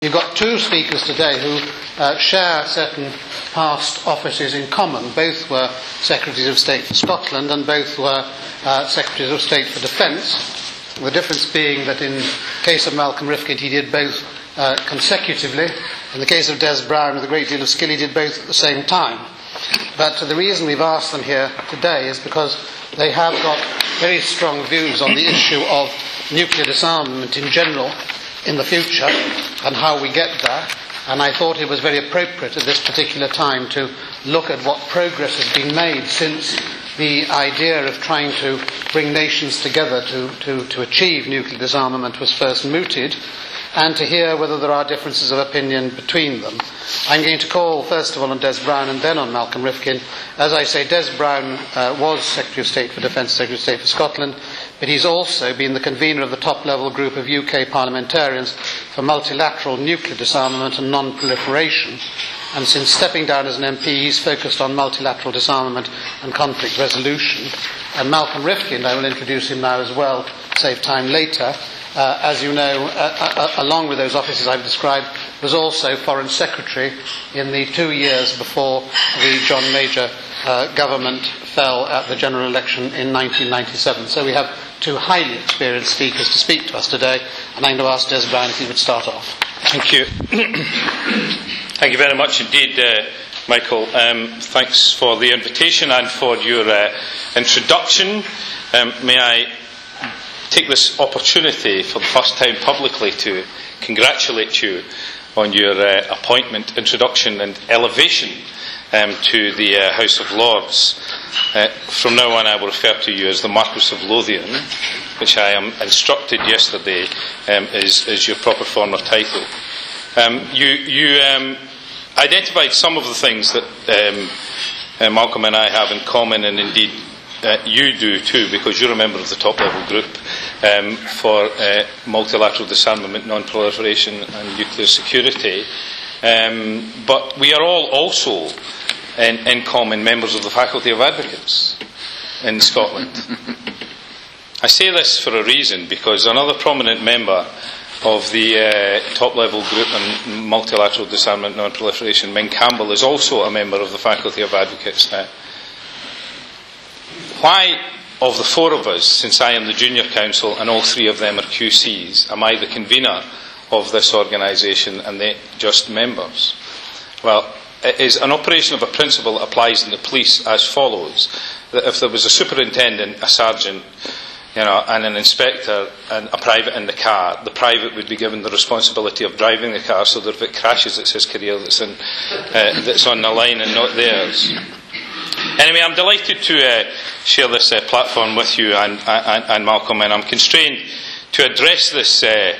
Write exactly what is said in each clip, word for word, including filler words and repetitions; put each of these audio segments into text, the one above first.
You've got two speakers today who uh, share certain past offices in common. Both were Secretaries of State for Scotland and both were uh, Secretaries of State for Defence. The difference being that in the case of Malcolm Rifkind he did both uh, consecutively. In the case of Des Brown, with a great deal of skill, he did both at the same time. But the reason we've asked them here today is because they have got very strong views on the issue of nuclear disarmament in general in the future and how we get there, and I thought it was very appropriate at this particular time to look at what progress has been made since the idea of trying to bring nations together to, to, to achieve nuclear disarmament was first mooted, and to hear whether there are differences of opinion between them. I'm going to call first of all on Des Brown and then on Malcolm Rifkind. As I say, Des Brown uh, was Secretary of State for Defence, Secretary of State for Scotland, but he's also been the convener of the top-level group of U K parliamentarians for multilateral nuclear disarmament and non-proliferation. And since stepping down as an M P, he's focused on multilateral disarmament and conflict resolution. And Malcolm Rifkind, I will introduce him now as well, save time later, uh, as you know, uh, uh, along with those offices I've described, was also Foreign Secretary in the two years before the John Major uh, government fell at the general election in nineteen ninety-seven. So we have two highly experienced speakers to speak to us today, and I'm going to ask Des Brown if he would start off. Thank you. Thank you very much indeed, uh, Michael. Um, thanks for the invitation and for your uh, introduction. Um, may I take this opportunity for the first time publicly to congratulate you on your uh, appointment, introduction and elevation um, to the uh, House of Lords. Uh, from now on I will refer to you as the Marquess of Lothian, which I am instructed yesterday um, is, is your proper former title. Um, you you um, identified some of the things that um, uh, Malcolm and I have in common, and indeed uh, you do too, because you're a member of the top-level group um, for uh, multilateral disarmament, non-proliferation and nuclear security. Um, but we are all also in, in common members of the Faculty of Advocates in Scotland. I say this for a reason, because another prominent member of the uh, top-level group on multilateral disarmament and non-proliferation, Ming Campbell, is also a member of the Faculty of Advocates now. Why, of the four of us, since I am the junior counsel and all three of them are Q Cs, am I the convener of this organisation and they just members? Well, it is an operation of a principle that applies in the police as follows: that if there was a superintendent, a sergeant, you know, and an inspector and a private in the car, the private would be given the responsibility of driving the car, so that if it crashes, it's his career that's, in, uh, that's on the line and not theirs. Anyway, I'm delighted to uh, share this uh, platform with you and, and, and Malcolm, and I'm constrained to address this uh,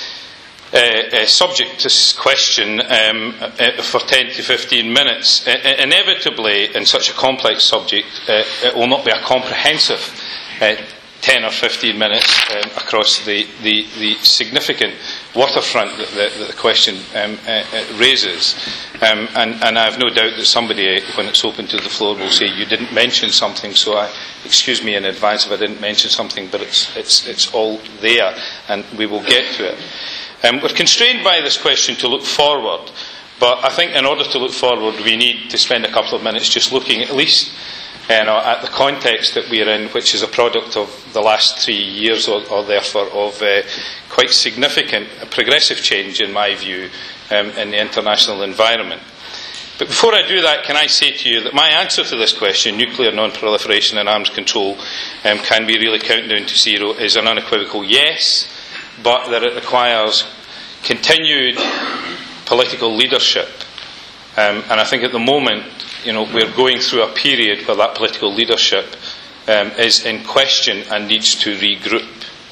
uh, uh, subject, this question, um, uh, for ten to fifteen minutes. Uh, inevitably, in such a complex subject, uh, it will not be a comprehensive uh, ten or fifteen minutes um, across the, the, the significant waterfront that the, that the question um, uh, uh, raises. Um, and, and I have no doubt that somebody, when it's open to the floor, will say, you didn't mention something, so I, excuse me in advance if I didn't mention something, but it's, it's, it's all there, and we will get to it. Um, we're constrained by this question to look forward, but I think in order to look forward, we need to spend a couple of minutes just looking at least You know, at the context that we are in, which is a product of the last three years or, or therefore of uh, quite significant progressive change, in my view, um, in the international environment. But before I do that, can I say to you that my answer to this question, nuclear non-proliferation and arms control, um, can we really count down to zero, is an unequivocal yes, but that it requires continued political leadership. Um, and I think at the moment, you know, we're going through a period where that political leadership um, is in question and needs to regroup.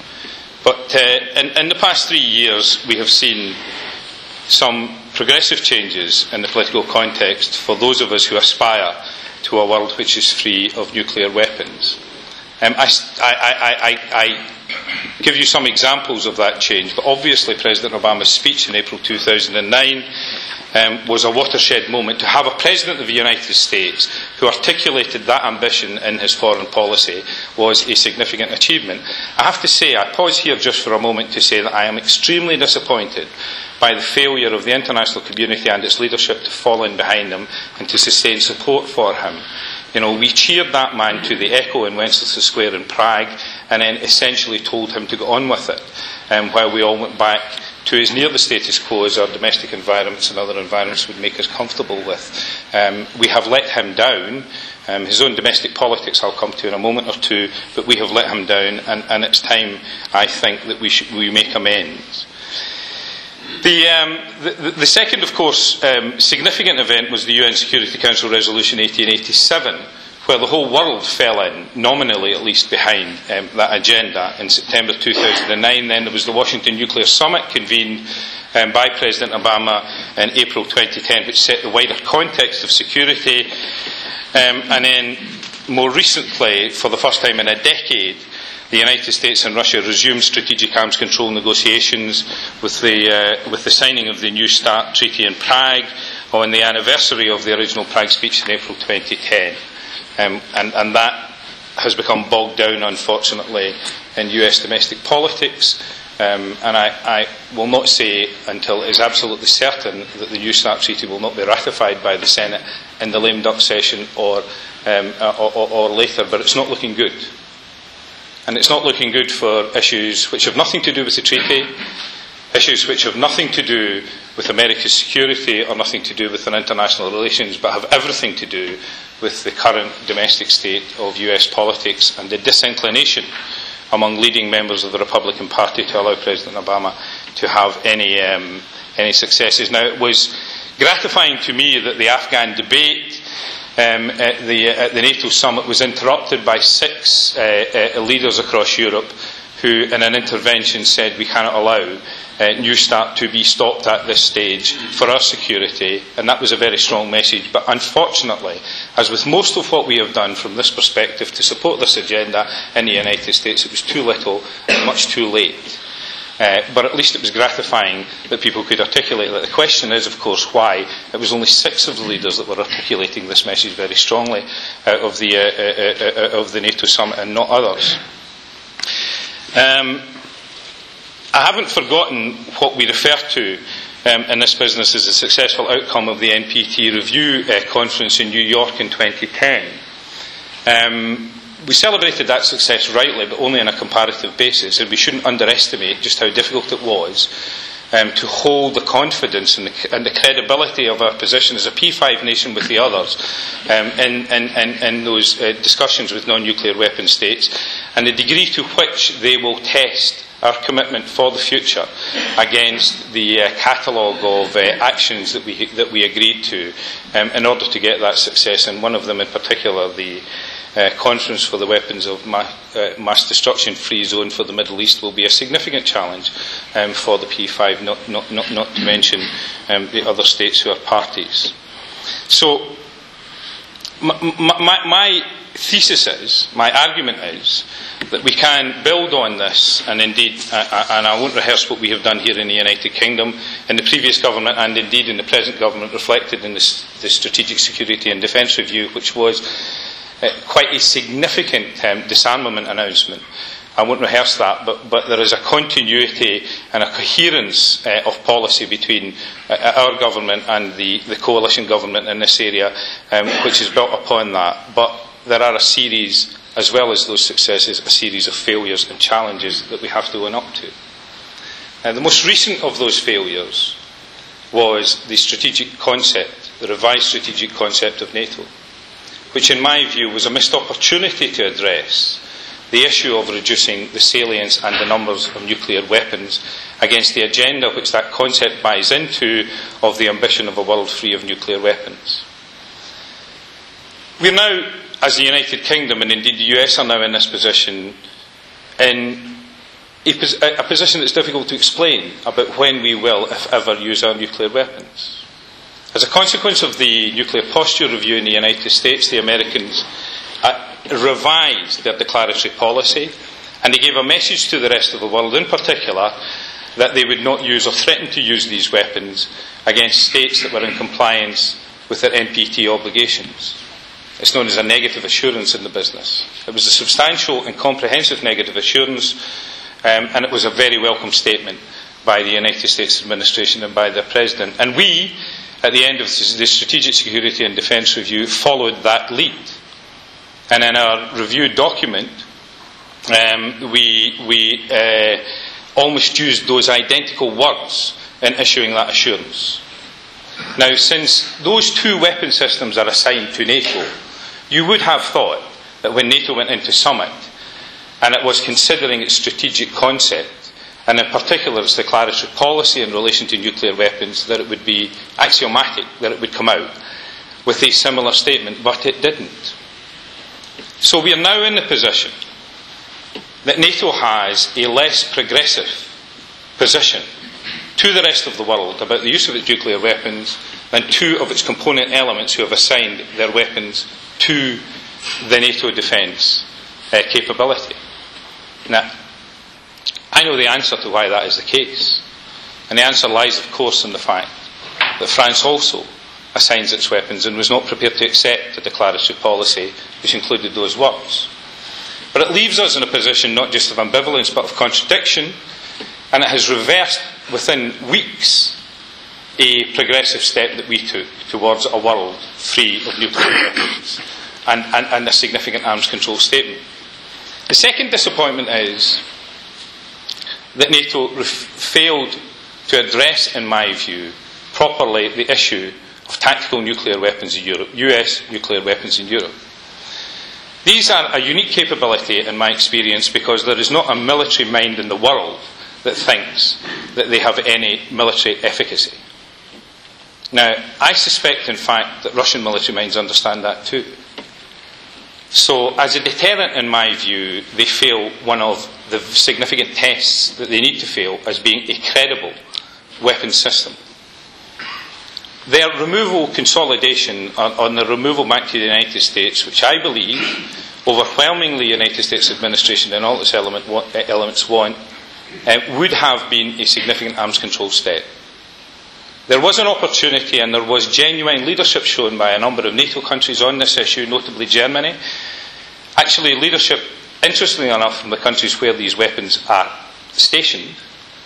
But uh, in, in the past three years, we have seen some progressive changes in the political context for those of us who aspire to a world which is free of nuclear weapons. Um, I, I, I, I give you some examples of that change, but obviously President Obama's speech in April two thousand nine Um, was a watershed moment. To have a President of the United States who articulated that ambition in his foreign policy was a significant achievement. I have to say, I pause here just for a moment to say that I am extremely disappointed by the failure of the international community and its leadership to fall in behind him and to sustain support for him. You know, we cheered that man to the echo in Wenceslas Square in Prague and then essentially told him to go on with it, um, while we all went back to as near the status quo as our domestic environments and other environments would make us comfortable with. Um, we have let him down. Um, his own domestic politics I'll come to in a moment or two, but we have let him down, and, and it's time, I think, that we, should, we make amends. The, um, the, the second, of course, um, significant event was the U N Security Council Resolution eighteen eighty-seven, where the whole world fell in, nominally at least, behind um, that agenda in September two thousand nine. Then there was the Washington Nuclear Summit convened um, by President Obama in April twenty ten, which set the wider context of security. Um, and then, more recently, for the first time in a decade, the United States and Russia resumed strategic arms control negotiations with the, uh, with the signing of the New START Treaty in Prague on the anniversary of the original Prague speech in April twenty ten. Um, and, and that has become bogged down, unfortunately, in U S domestic politics. Um, and I, I will not say until it is absolutely certain that the New START Treaty will not be ratified by the Senate in the lame duck session or, um, or, or, or later, but it's not looking good. And it's not looking good for issues which have nothing to do with the treaty, issues which have nothing to do with America's security or nothing to do with their international relations, but have everything to do with the current domestic state of U S politics and the disinclination among leading members of the Republican Party to allow President Obama to have any um, any successes. Now, it was gratifying to me that the Afghan debate um, at, the, at the NATO summit was interrupted by six uh, uh, leaders across Europe who, in an intervention, said we cannot allow uh, New START to be stopped at this stage for our security, and that was a very strong message. But unfortunately, as with most of what we have done from this perspective to support this agenda in the United States, it was too little and much too late. Uh, but at least it was gratifying that people could articulate that. The question is, of course, why it was only six of the leaders that were articulating this message very strongly out of the, uh, uh, uh, of the NATO summit and not others. Um, I haven't forgotten what we refer to um, in this business as a successful outcome of the N P T review uh, conference in New York in twenty ten. Um, we celebrated that success rightly, but only on a comparative basis, and we shouldn't underestimate just how difficult it was um, to hold the confidence and the, and the credibility of our position as a P five nation with the others um, in, in, in, in those uh, discussions with non-nuclear weapon states, and the degree to which they will test our commitment for the future against the uh, catalogue of uh, actions that we that we agreed to um, in order to get that success, and one of them in particular, the uh, Conference for the Weapons of Ma- uh, Mass Destruction Free Zone for the Middle East, will be a significant challenge um, for the P five, not, not, not, not to mention um, the other states who are parties. So my, my, my thesis is, my argument is, that we can build on this, and indeed, uh, and I won't rehearse what we have done here in the United Kingdom, in the previous government, and indeed in the present government, reflected in this, the Strategic Security and Defence Review, which was uh, quite a significant um, disarmament announcement. I won't rehearse that, but, but there is a continuity and a coherence uh, of policy between uh, our government and the, the coalition government in this area, um, which is built upon that. But there are a series, as well as those successes, a series of failures and challenges that we have to own up to. Uh, the most recent of those failures was the strategic concept, the revised strategic concept of NATO, which in my view was a missed opportunity to address the issue of reducing the salience and the numbers of nuclear weapons against the agenda which that concept buys into of the ambition of a world free of nuclear weapons. We are now, as the United Kingdom, and indeed the U S are now in this position, in a, pos- a position that's difficult to explain about when we will, if ever, use our nuclear weapons. As a consequence of the Nuclear Posture Review in the United States, the Americans uh, revised their declaratory policy, and they gave a message to the rest of the world, in particular, that they would not use or threaten to use these weapons against states that were in compliance with their N P T obligations. It's known as a negative assurance in the business. It was a substantial and comprehensive negative assurance, um, and it was a very welcome statement by the United States administration and by their president. And we, at the end of the Strategic Security and Defence Review, followed that lead. And in our review document, um, we, we uh, almost used those identical words in issuing that assurance. Now, since those two weapon systems are assigned to NATO, you would have thought that when NATO went into summit and it was considering its strategic concept, and in particular its declaratory policy in relation to nuclear weapons, that it would be axiomatic that it would come out with a similar statement, but it didn't. So we are now in the position that NATO has a less progressive position to the rest of the world about the use of its nuclear weapons than two of its component elements who have assigned their weapons to the NATO defence uh, capability. Now, I know the answer to why that is the case. And the answer lies, of course, in the fact that France also assigns its weapons and was not prepared to accept the declaratory policy which included those words. But it leaves us in a position not just of ambivalence but of contradiction, and it has reversed within weeks a progressive step that we took towards a world free of nuclear weapons and, and, and a significant arms control statement. The second disappointment is that NATO ref- failed to address, in my view, properly the issue of tactical nuclear weapons in Europe, U S nuclear weapons in Europe. These are a unique capability, in my experience, because there is not a military mind in the world that thinks that they have any military efficacy. Now, I suspect, in fact, that Russian military minds understand that too. So, as a deterrent, in my view, they fail one of the significant tests that they need to fail as being a credible weapons system. Their removal consolidation on, on the removal back to the United States, which I believe overwhelmingly the United States administration and all its element, elements want, uh, would have been a significant arms control step. There was an opportunity and there was genuine leadership shown by a number of NATO countries on this issue, notably Germany. Actually, leadership, interestingly enough, from the countries where these weapons are stationed.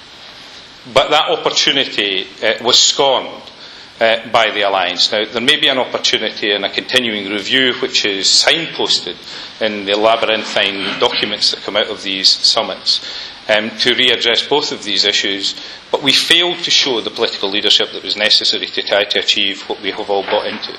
But that opportunity uh, was scorned uh, by the alliance. Now, there may be an opportunity in a continuing review, which is signposted in the labyrinthine documents that come out of these summits, Um, to readdress both of these issues, but we failed to show the political leadership that was necessary to try to achieve what we have all bought into.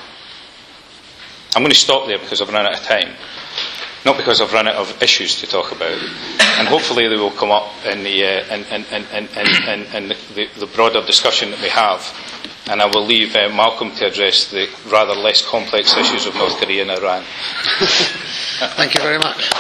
I'm going to stop there because I've run out of time, not because I've run out of issues to talk about, and hopefully they will come up in the uh, in, in, in, in, in, in the, the, the broader discussion that we have, and I will leave uh, Malcolm to address the rather less complex issues of North Korea and Iran. Thank you very much.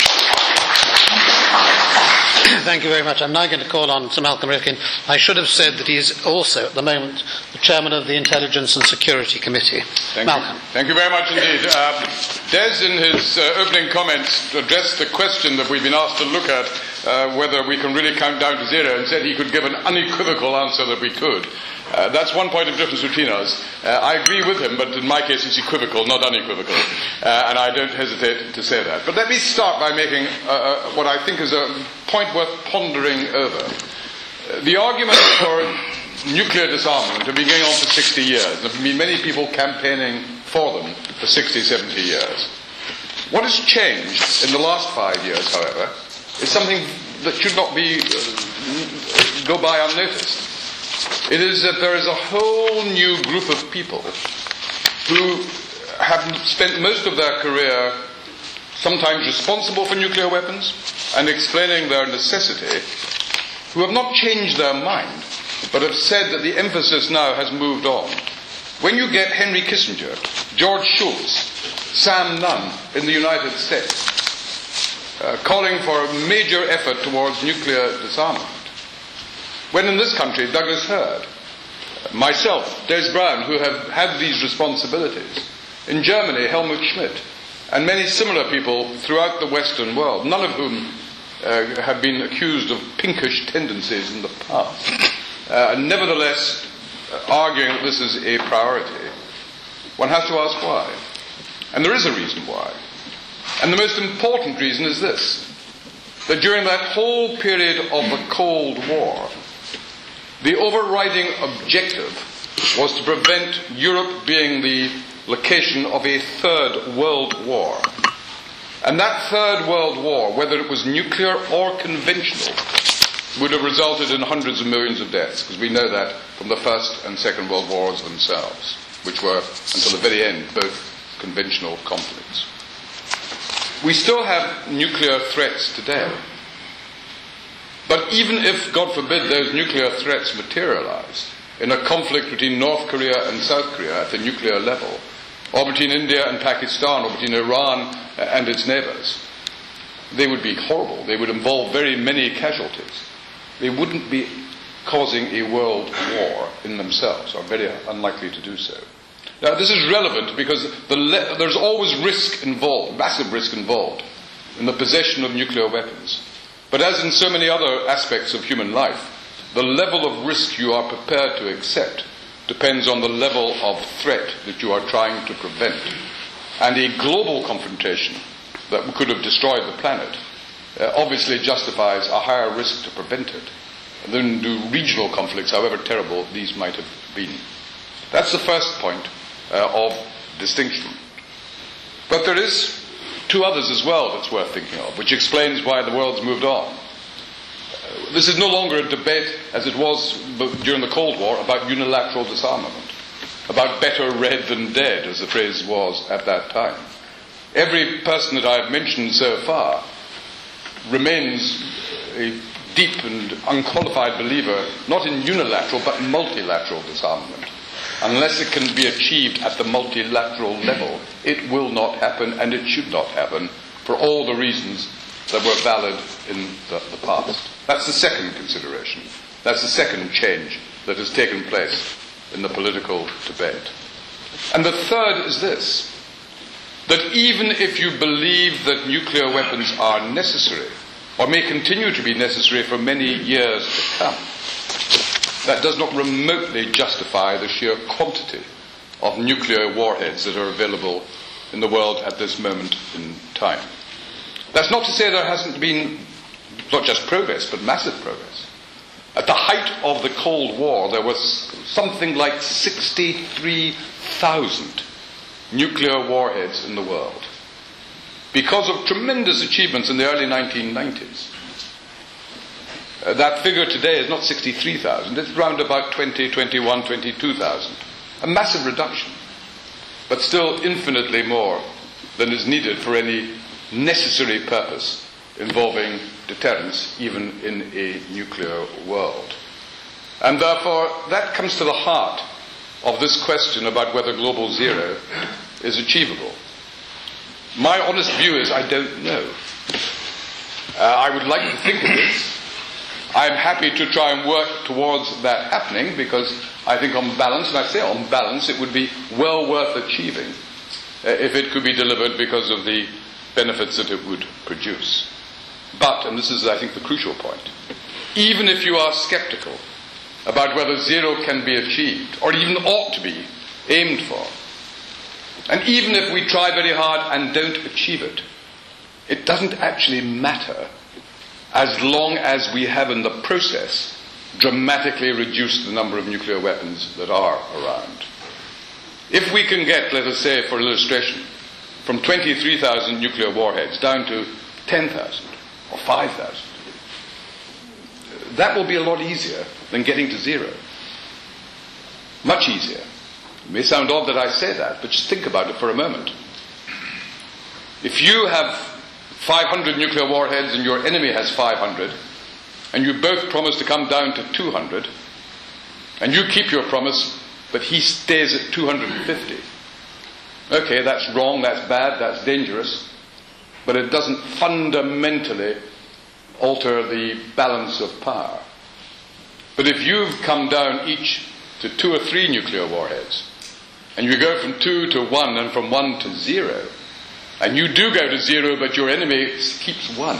Thank you very much. I'm now going to call on Sir Malcolm Rifkin. I should have said that he is also, at the moment, the chairman of the Intelligence and Security Committee. Thank Malcolm. You. Thank you very much indeed. Uh, Des, in his uh, opening comments, addressed the question that we've been asked to look at, uh, whether we can really count down to zero, and said he could give an unequivocal answer that we could. Uh, that's one point of difference between us. Uh, I agree with him, but in my case it's equivocal, not unequivocal. Uh, and I don't hesitate to say that. But let me start by making uh, uh, what I think is a point worth pondering over. Uh, the argument for nuclear disarmament have been going on for sixty years. There have been many people campaigning for them for sixty, seventy years. What has changed in the last five years, however, is something that should not be uh, go by unnoticed. It is that there is a whole new group of people who have spent most of their career sometimes responsible for nuclear weapons and explaining their necessity, who have not changed their mind, but have said that the emphasis now has moved on. When you get Henry Kissinger, George Shultz, Sam Nunn in the United States, uh, calling for a major effort towards nuclear disarmament, when in this country, Douglas Hurd, myself, Des Brown, who have had these responsibilities, in Germany, Helmut Schmidt, and many similar people throughout the Western world, none of whom uh, have been accused of pinkish tendencies in the past, uh, and nevertheless uh, arguing that this is a priority, one has to ask why. And there is a reason why. And the most important reason is this, that during that whole period of the Cold War, The overriding objective was to prevent Europe being the location of a third world war. And that third world war, whether it was nuclear or conventional, would have resulted in hundreds of millions of deaths, because we know that from the First and Second World Wars themselves, which were, until the very end, both conventional conflicts. We still have nuclear threats today. But even if, God forbid, those nuclear threats materialized in a conflict between North Korea and South Korea at the nuclear level, or between India and Pakistan, or between Iran and its neighbors, they would be horrible. They would involve very many casualties. They wouldn't be causing a world war in themselves, or very unlikely to do so. Now, this is relevant because the le- there's always risk involved, massive risk involved, in the possession of nuclear weapons. But as in so many other aspects of human life, the level of risk you are prepared to accept depends on the level of threat that you are trying to prevent. And a global confrontation that could have destroyed the planet uh, obviously justifies a higher risk to prevent it than do regional conflicts, however terrible these might have been. That's the first point uh, of distinction. But there is two others as well that's worth thinking of, which explains why the world's moved on. Uh, this is no longer a debate, as it was during the Cold War, about unilateral disarmament, about better red than dead, as the phrase was at that time. Every person that I've mentioned so far remains a deep and unqualified believer, not in unilateral, but multilateral disarmament. Unless it can be achieved at the multilateral level, it will not happen, and it should not happen, for all the reasons that were valid in the, the past. That's the second consideration. That's the second change that has taken place in the political debate. And the third is this, that even if you believe that nuclear weapons are necessary, or may continue to be necessary for many years to come, that does not remotely justify the sheer quantity of nuclear warheads that are available in the world at this moment in time. That's not to say there hasn't been not just progress, but massive progress. At the height of the Cold War, there was something like sixty-three thousand nuclear warheads in the world, because of tremendous achievements in the early nineteen nineties. Uh, that figure today is not sixty-three thousand, it's around about twenty, twenty-one, twenty-two thousand. A massive reduction, but still infinitely more than is needed for any necessary purpose involving deterrence, even in a nuclear world. And therefore, that comes to the heart of this question about whether global zero is achievable. My honest view is I don't know. Uh, I would like to think it is. I'm happy to try and work towards that happening, because I think on balance, and I say on balance, it would be well worth achieving uh, if it could be delivered because of the benefits that it would produce. But, and this is I think the crucial point, even if you are skeptical about whether zero can be achieved, or even ought to be aimed for, and even if we try very hard and don't achieve it, it doesn't actually matter, as long as we have in the process dramatically reduced the number of nuclear weapons that are around. If we can get, let us say for illustration, from twenty-three thousand nuclear warheads down to ten thousand or five thousand, that will be a lot easier than getting to zero. Much easier. It may sound odd that I say that, but just think about it for a moment. If you have five hundred nuclear warheads and your enemy has five hundred, and you both promise to come down to two hundred, and you keep your promise, but he stays at two hundred fifty. Okay, that's wrong, that's bad, that's dangerous, but it doesn't fundamentally alter the balance of power. But if you've come down each to two or three nuclear warheads, and you go from two to one and from one to zero, and you do go to zero, but your enemy keeps one,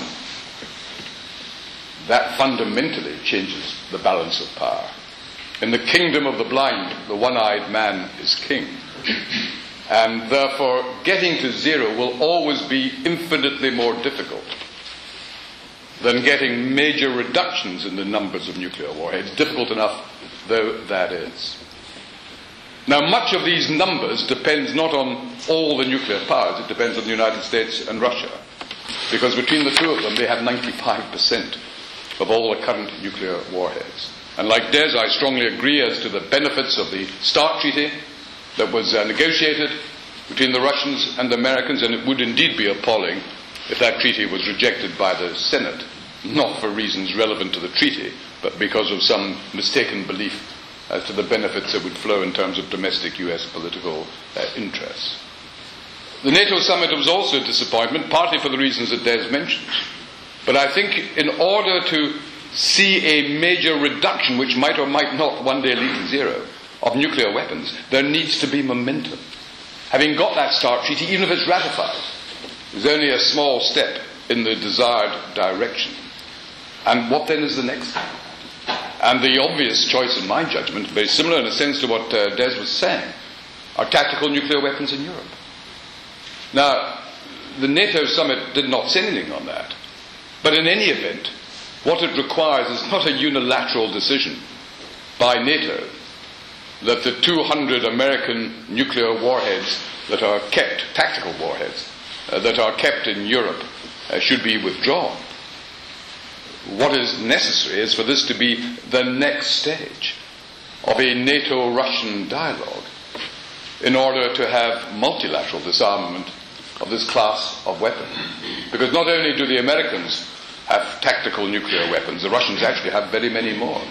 that fundamentally changes the balance of power. In the kingdom of the blind, the one-eyed man is king. And therefore, getting to zero will always be infinitely more difficult than getting major reductions in the numbers of nuclear warheads, difficult enough though that is. Now, much of these numbers depends not on all the nuclear powers, it depends on the United States and Russia, because between the two of them they have ninety-five percent of all the current nuclear warheads. And like Des, I strongly agree as to the benefits of the START Treaty that was uh, negotiated between the Russians and the Americans, and it would indeed be appalling if that treaty was rejected by the Senate, not for reasons relevant to the treaty, but because of some mistaken belief as to the benefits that would flow in terms of domestic U S political uh, interests. The NATO summit was also a disappointment, partly for the reasons that Des mentioned. But I think in order to see a major reduction, which might or might not one day lead to zero, of nuclear weapons, there needs to be momentum. Having got that START treaty, even if it's ratified, is only a small step in the desired direction. And what then is the next thing? And the obvious choice, in my judgment, very similar in a sense to what uh, Des was saying, are tactical nuclear weapons in Europe. Now, the NATO summit did not say anything on that. But in any event, what it requires is not a unilateral decision by NATO that the two hundred American nuclear warheads that are kept, tactical warheads, uh, that are kept in Europe uh, should be withdrawn. What is necessary is for this to be the next stage of a NATO-Russian dialogue in order to have multilateral disarmament of this class of weapon. Because not only do the Americans have tactical nuclear weapons, the Russians actually have very many more.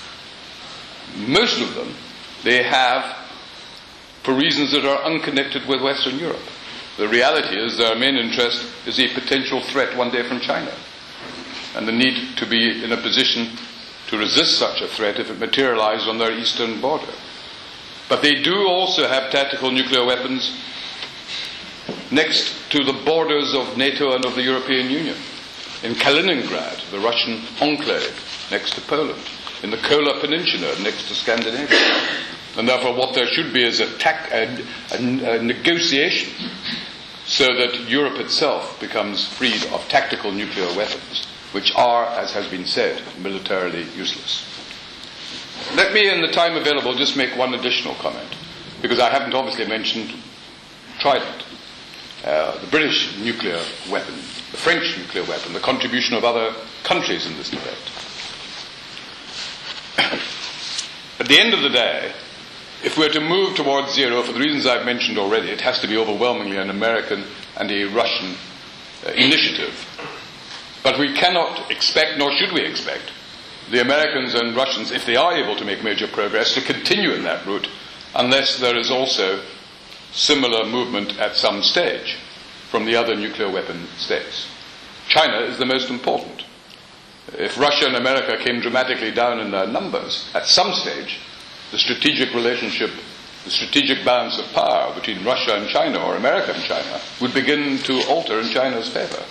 Most of them they have for reasons that are unconnected with Western Europe. The reality is their main interest is a potential threat one day from China, and the need to be in a position to resist such a threat if it materializes on their eastern border. But they do also have tactical nuclear weapons next to the borders of NATO and of the European Union. In Kaliningrad, the Russian enclave next to Poland. In the Kola Peninsula next to Scandinavia. And therefore what there should be is a, tac- a, a, a negotiation so that Europe itself becomes freed of tactical nuclear weapons, which are, as has been said, militarily useless. Let me, in the time available, just make one additional comment, because I haven't obviously mentioned Trident, uh, the British nuclear weapon, the French nuclear weapon, the contribution of other countries in this debate. At the end of the day, if we're to move towards zero, for the reasons I've mentioned already, it has to be overwhelmingly an American and a Russian uh, initiative. But we cannot expect, nor should we expect, the Americans and Russians, if they are able to make major progress, to continue in that route, unless there is also similar movement at some stage from the other nuclear weapon states. China is the most important. If Russia and America came dramatically down in their numbers, at some stage, the strategic relationship, the strategic balance of power between Russia and China, or America and China, would begin to alter in China's favor.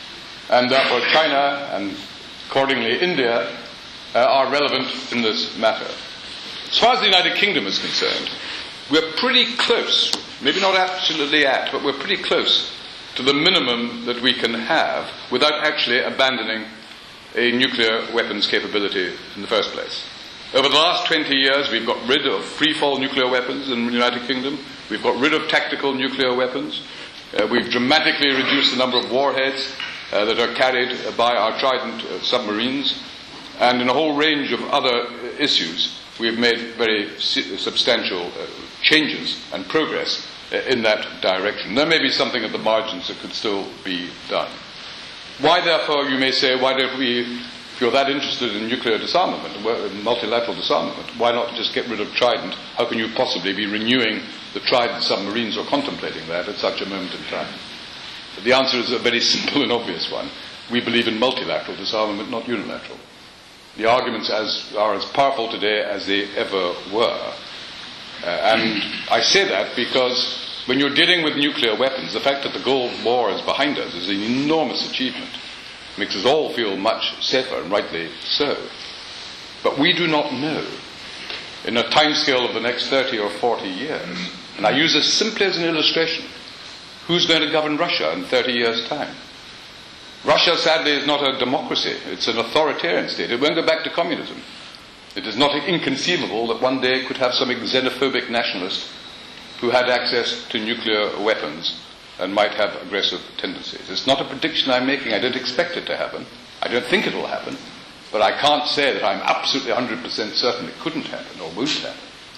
And therefore China, and accordingly India, uh, are relevant in this matter. As far as the United Kingdom is concerned, we're pretty close, maybe not absolutely at, but we're pretty close to the minimum that we can have without actually abandoning a nuclear weapons capability in the first place. Over the last twenty years, we've got rid of free-fall nuclear weapons in the United Kingdom. We've got rid of tactical nuclear weapons. Uh, we've dramatically reduced the number of warheads uh, that are carried by our Trident uh, submarines. And in a whole range of other issues, we have made very substantial uh, changes and progress uh, in that direction. There may be something at the margins that could still be done. Why, therefore, you may say, why don't we, if you're that interested in nuclear disarmament, multilateral disarmament, why not just get rid of Trident? How can you possibly be renewing the Trident submarines or contemplating that at such a moment in time? But the answer is a very simple and obvious one. We believe in multilateral disarmament, not unilateral. The arguments as, are as powerful today as they ever were. Uh, and I say that because when you're dealing with nuclear weapons, the fact that the Cold War is behind us is an enormous achievement. It makes us all feel much safer, and rightly so. But we do not know, in a timescale of the next thirty or forty years, and I use this simply as an illustration, who's going to govern Russia in thirty years' time? Russia, sadly, is not a democracy. It's an authoritarian state. It won't go back to communism. It is not inconceivable that one day it could have some xenophobic nationalist who had access to nuclear weapons and might have aggressive tendencies. It's not a prediction I'm making. I don't expect it to happen. I don't think it will happen. But I can't say that I'm absolutely one hundred percent certain it couldn't happen or won't happen.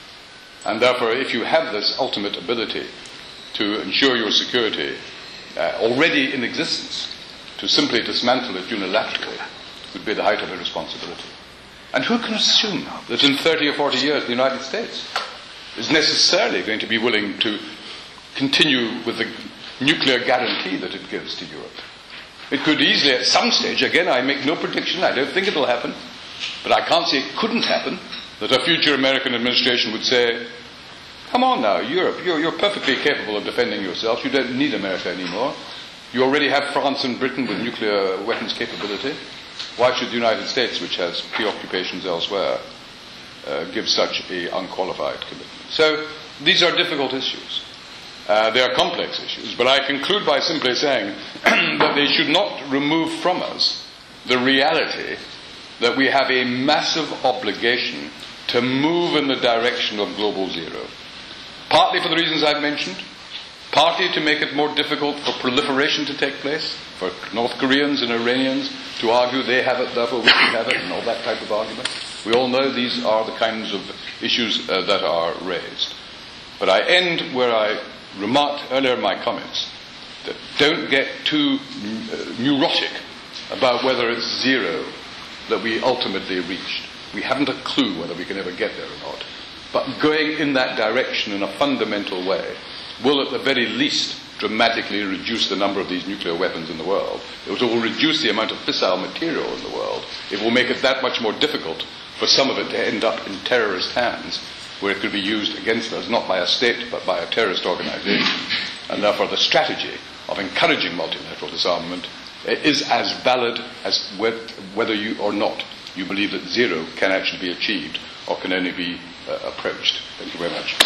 And therefore, if you have this ultimate ability to ensure your security uh, already in existence, to simply dismantle it unilaterally would be the height of irresponsibility. And who can assume that in thirty or forty years the United States is necessarily going to be willing to continue with the nuclear guarantee that it gives to Europe? It could easily, at some stage, again, I make no prediction, I don't think it will happen, but I can't say it couldn't happen, that a future American administration would say, come on now, Europe, you're, you're perfectly capable of defending yourselves, you don't need America anymore. You already have France and Britain with nuclear weapons capability. Why should the United States, which has preoccupations elsewhere, uh, give such an unqualified commitment? So these are difficult issues. Uh, they are complex issues, but I conclude by simply saying that they should not remove from us the reality that we have a massive obligation to move in the direction of global zero. Partly for the reasons I've mentioned, partly to make it more difficult for proliferation to take place, for North Koreans and Iranians to argue they have it, therefore we should have it, and all that type of argument. We all know these are the kinds of issues uh, that are raised. But I end where I remarked earlier in my comments, that don't get too uh, neurotic about whether it's zero that we ultimately reached. We haven't a clue whether we can ever get there or not. But going in that direction in a fundamental way will at the very least dramatically reduce the number of these nuclear weapons in the world. It will reduce the amount of fissile material in the world. It will make it that much more difficult for some of it to end up in terrorist hands, where it could be used against us, not by a state, but by a terrorist organization. And therefore the strategy of encouraging multilateral disarmament is as valid as whether you or not you believe that zero can actually be achieved or can only be uh, approached. Thank you very much.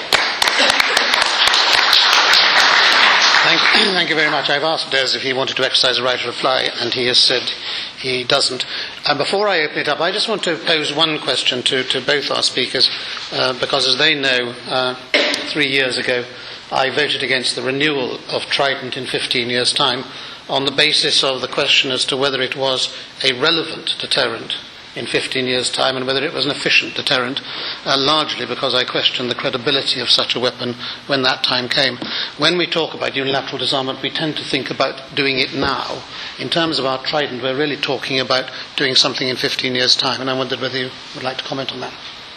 Thank, thank you very much. I've asked Des if he wanted to exercise a right to reply, and he has said he doesn't. And before I open it up, I just want to pose one question to, to both our speakers, uh, because as they know, uh, three years ago, I voted against the renewal of Trident in fifteen years' time on the basis of the question as to whether it was a relevant deterrent in fifteen years' time and whether it was an efficient deterrent, uh, largely because I questioned the credibility of such a weapon when that time came. When we talk about unilateral disarmament, we tend to think about doing it now. In terms of our Trident, we're really talking about doing something in fifteen years' time, and I wondered whether you would like to comment on that.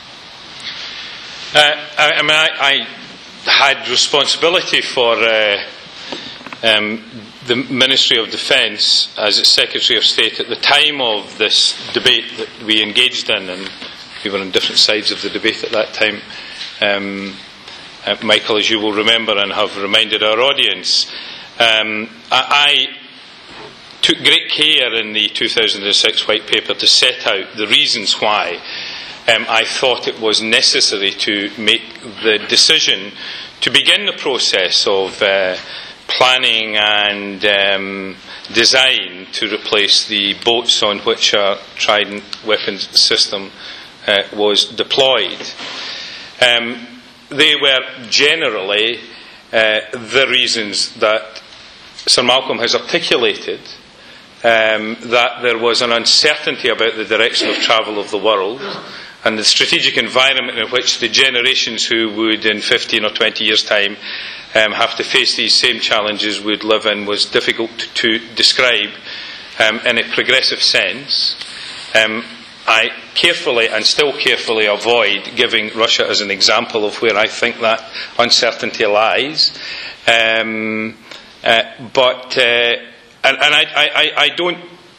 Uh, I, I mean, I, I had responsibility for uh, um, the Ministry of Defence as its Secretary of State at the time of this debate that we engaged in, and we were on different sides of the debate at that time. Um, uh, Michael, as you will remember and have reminded our audience, um, I, I took great care in the two thousand six White Paper to set out the reasons why um, I thought it was necessary to make the decision to begin the process of uh, planning and um, design to replace the boats on which our Trident weapons system uh, was deployed. Um, they were generally uh, the reasons that Sir Malcolm has articulated, um, that there was an uncertainty about the direction of travel of the world, and the strategic environment in which the generations who would in fifteen or twenty years' time Um, have to face these same challenges would live in was difficult to describe um, in a progressive sense. Um, I carefully and still carefully avoid giving Russia as an example of where I think that uncertainty lies. Um, uh, but uh, and, and I, I, I don't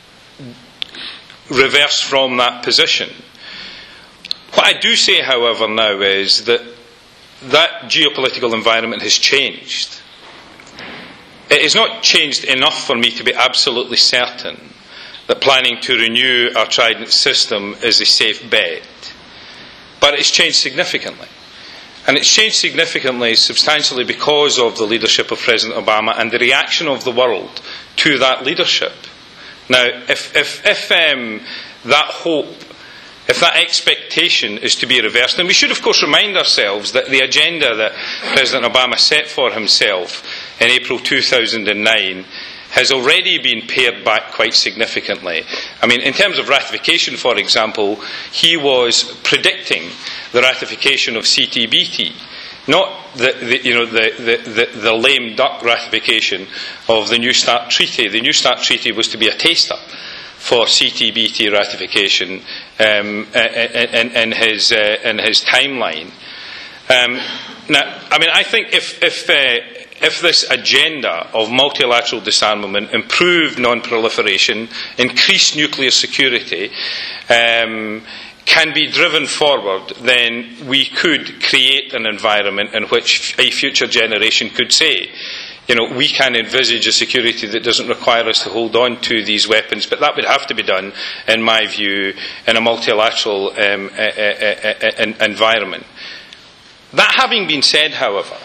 reverse from that position. What I do say, however, now is that that geopolitical environment has changed. It has not changed enough for me to be absolutely certain that planning to renew our Trident system is a safe bet. But it's changed significantly. And it's changed significantly, substantially, because of the leadership of President Obama and the reaction of the world to that leadership. Now, if, if, if um, that hope, if that expectation is to be reversed, then we should, of course, remind ourselves that the agenda that President Obama set for himself in April two thousand nine has already been pared back quite significantly. I mean, in terms of ratification, for example, he was predicting the ratification of C T B T, not the, the, you know, the, the, the, the lame duck ratification of the New START Treaty. The New START Treaty was to be a taster for C T B T ratification um, in, in, his, uh, in his timeline. Um, now, I mean, I think if, if, uh, if this agenda of multilateral disarmament, improved non-proliferation, increased nuclear security, um, can be driven forward, then we could create an environment in which a future generation could say, you know, we can envisage a security that doesn't require us to hold on to these weapons, but that would have to be done, in my view, in a multilateral um, uh, uh, uh, environment. That having been said, however,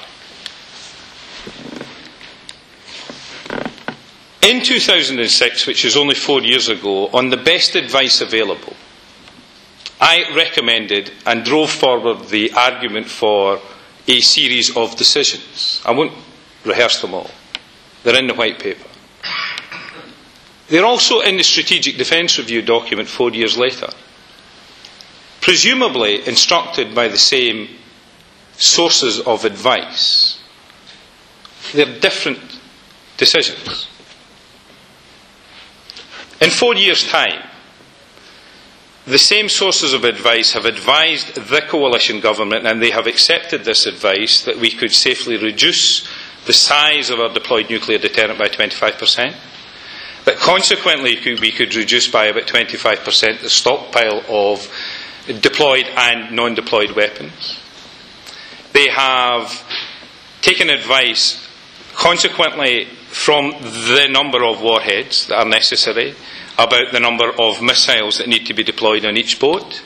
in two thousand six, which is only four years ago, on the best advice available, I recommended and drove forward the argument for a series of decisions. I won't rehearse them all. They're in the white paper. They're also in the Strategic Defence Review document four years later, presumably instructed by the same sources of advice. They're different decisions. In four years' time, the same sources of advice have advised the coalition government, and they have accepted this advice, that we could safely reduce the size of our deployed nuclear deterrent by twenty-five percent, that consequently we could reduce by about twenty-five percent the stockpile of deployed and non-deployed weapons. They have taken advice consequently from the number of warheads that are necessary, about the number of missiles that need to be deployed on each boat,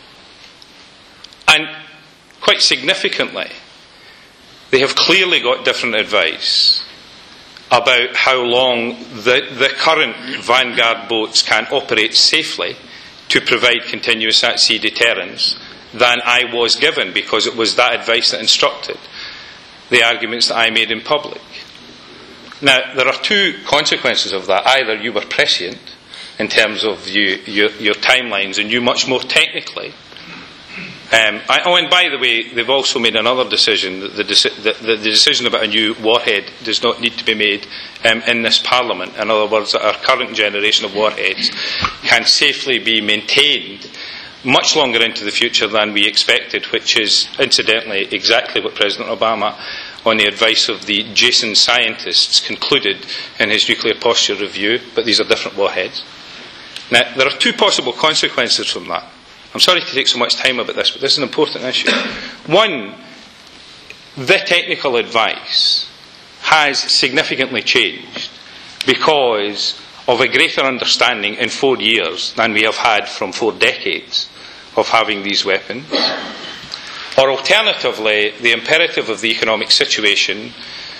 and quite significantly, they have clearly got different advice about how long the, the current Vanguard boats can operate safely to provide continuous at-sea deterrence than I was given, because it was that advice that instructed the arguments that I made in public. Now, there are two consequences of that. Either you were prescient in terms of you, your, your timelines, and you much more technically. Um, I, oh, and by the way, they've also made another decision. That the, the, the decision about a new warhead does not need to be made um, in this Parliament. In other words, that our current generation of warheads can safely be maintained much longer into the future than we expected, which is, incidentally, exactly what President Obama, on the advice of the Jason scientists, concluded in his nuclear posture review, but these are different warheads. Now, there are two possible consequences from that. I'm sorry to take so much time about this, but this is an important issue. One, the technical advice has significantly changed because of a greater understanding in four years than we have had from four decades of having these weapons. Or alternatively, the imperative of the economic situation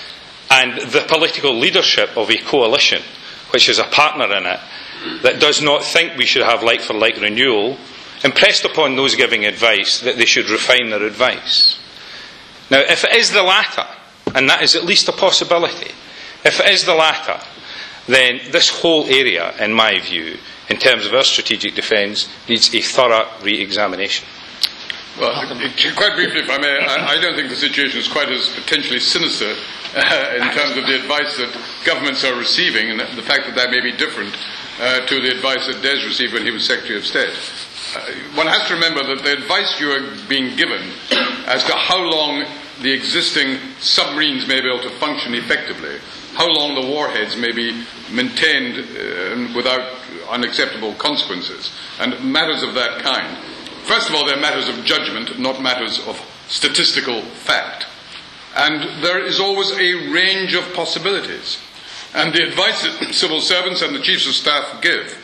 and the political leadership of a coalition, which is a partner in it, that does not think we should have like-for-like renewal, impressed upon those giving advice that they should refine their advice. Now, if it is the latter, and that is at least a possibility, if it is the latter, then this whole area, in my view, in terms of our strategic defence, needs a thorough re-examination. Well, quite briefly, if I may, I, I don't think the situation is quite as potentially sinister uh, in terms of the advice that governments are receiving, and the fact that that may be different uh, to the advice that Des received when he was Secretary of State. Uh, one has to remember that the advice you are being given as to how long the existing submarines may be able to function effectively, how long the warheads may be maintained uh, without unacceptable consequences, and matters of that kind. First of all, they're matters of judgment, not matters of statistical fact. And there is always a range of possibilities. And the advice that civil servants and the chiefs of staff give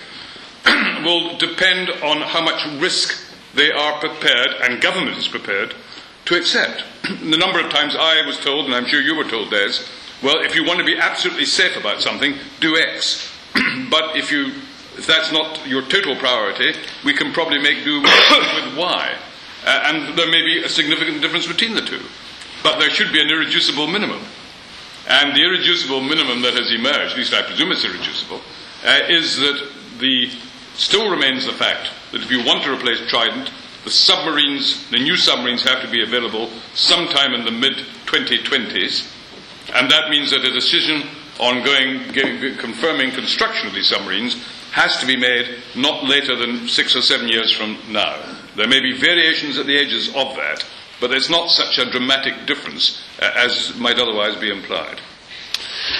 will depend on how much risk they are prepared, and government is prepared, to accept. The number of times I was told, and I'm sure you were told, Des, well, if you want to be absolutely safe about something, do X. But if you If that's not your total priority, we can probably make do with Y. Uh, and there may be a significant difference between the two. But there should be an irreducible minimum. And the irreducible minimum that has emerged, at least I presume it's irreducible, uh, is that the still remains the fact that if you want to replace Trident, the submarines, the new submarines have to be available sometime in the mid twenty twenties, and that means that a decision on going, getting, confirming construction of these submarines has to be made not later than six or seven years from now. There may be variations at the edges of that, but there's not such a dramatic difference uh, as might otherwise be implied.